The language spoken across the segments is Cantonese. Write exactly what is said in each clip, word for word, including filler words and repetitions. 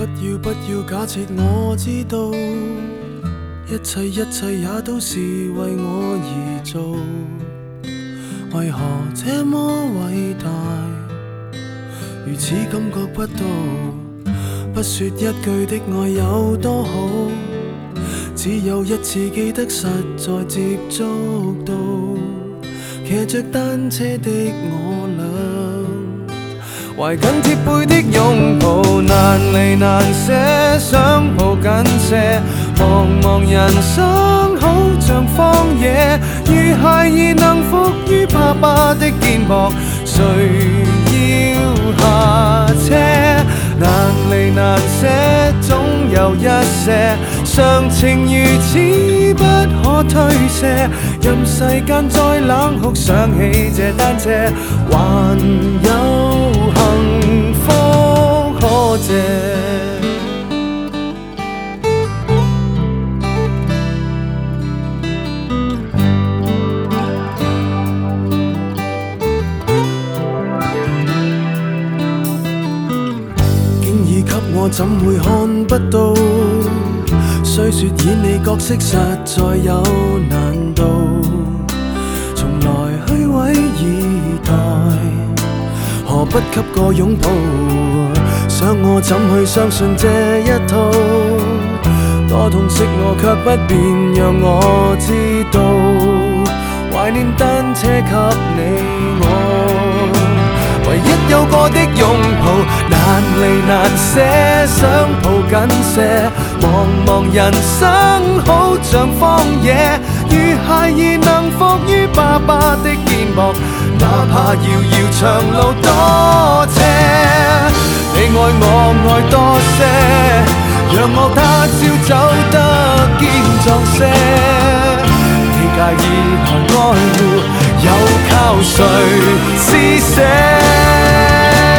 要不要假設我知道，一切一切也都是為我而做，為何這麼偉大，如此感覺不到，不說一句的愛有多好，只有一次記得實在接觸到，騎着單車的我倆，懷緊貼背的擁抱，難離難捨，想抱緊些，茫茫人生好像荒野，如孩兒能伏於爸爸的肩膊，誰要下車？難離難捨，總有一些常情如此不可推卸，任世間再冷酷，想起這單車，還有幸福可借。我怎會看不到？雖說演你角色實在有難度，從來虛偽以待，何不給個擁抱？想我怎去相信這一套？多痛惜我卻不便讓我知道，懷念單車給你我，唯一有過的擁抱，難離難捨，想抱緊些，茫茫人生好像荒野，如孩兒能伏於爸爸的肩膊，哪怕遙遙長路多斜，你愛我愛多些，讓我他朝走得堅壯些，你介意何愛護，又靠誰施捨？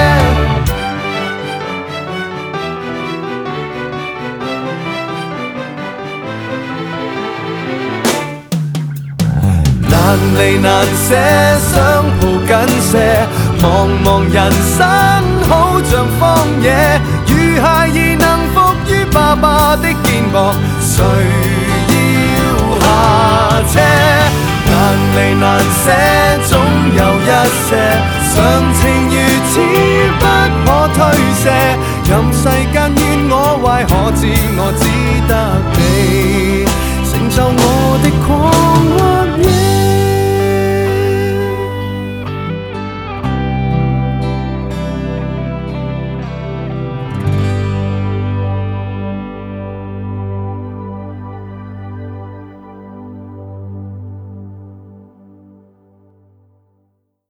難離難捨，想抱緊些，茫茫人生好像荒野，如孩兒能伏於爸爸的肩膊，誰要下車？難離難捨，總有一些常情如此不可推卸，任世間怨我壞，可知我只得